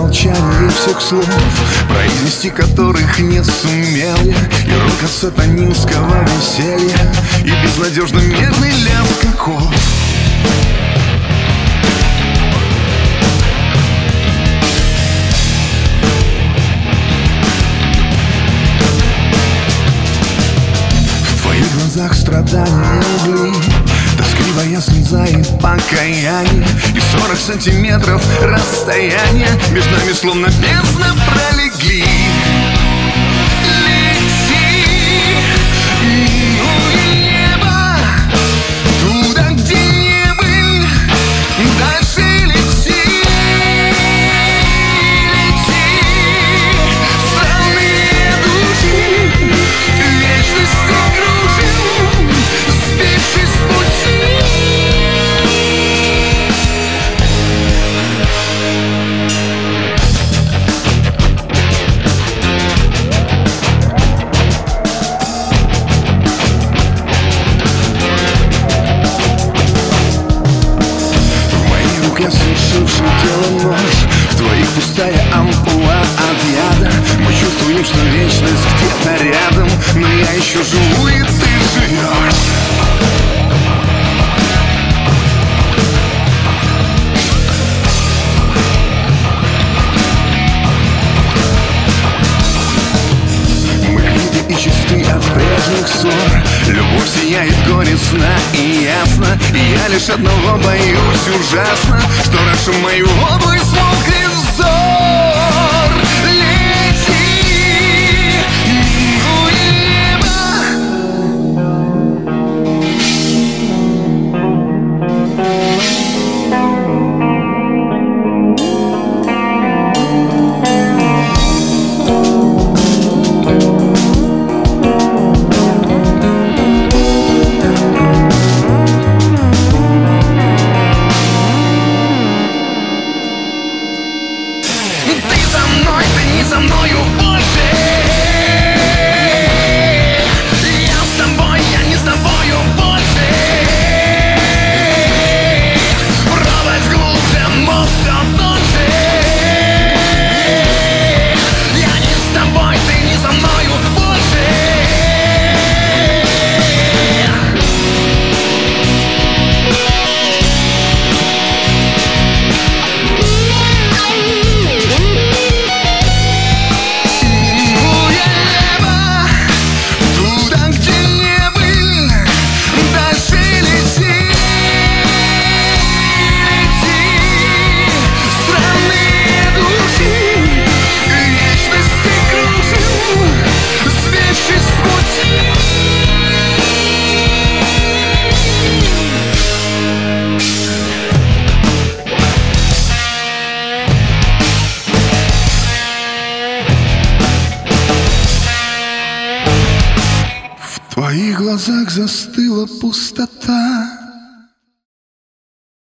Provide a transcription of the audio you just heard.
молчание всех слов, произнести которых не сумел я. И рокот сатанинского веселья, и безнадежно мерный лязг оков. В твоих глазах страдания угли, тоскливая слеза и покаяние, и 40 сантиметров расстояния между нами словно бездна пролегли. Лети, минуя небо, туда, где не был, дальше лети. Лети, странные души, вечности кружим, сбившись с пути. Осушивший тело нож, в твоих пустая ампула от яда. Мы чувствуем, что вечность где-то рядом, но я еще живу, и ты живешь. Мы квиты и чисты от прежних ссор, любовь сияет горестно и ясно, и я лишь одного боюсь ужасно, что раньше мою область смог и взор. Лети, минуя ты не за мною больше. Я с тобой, я не с тобою больше. Пропасть глубже, мост все тот же. Я не с тобой, ты не за мною больше. В твоих глазах застыла пустота.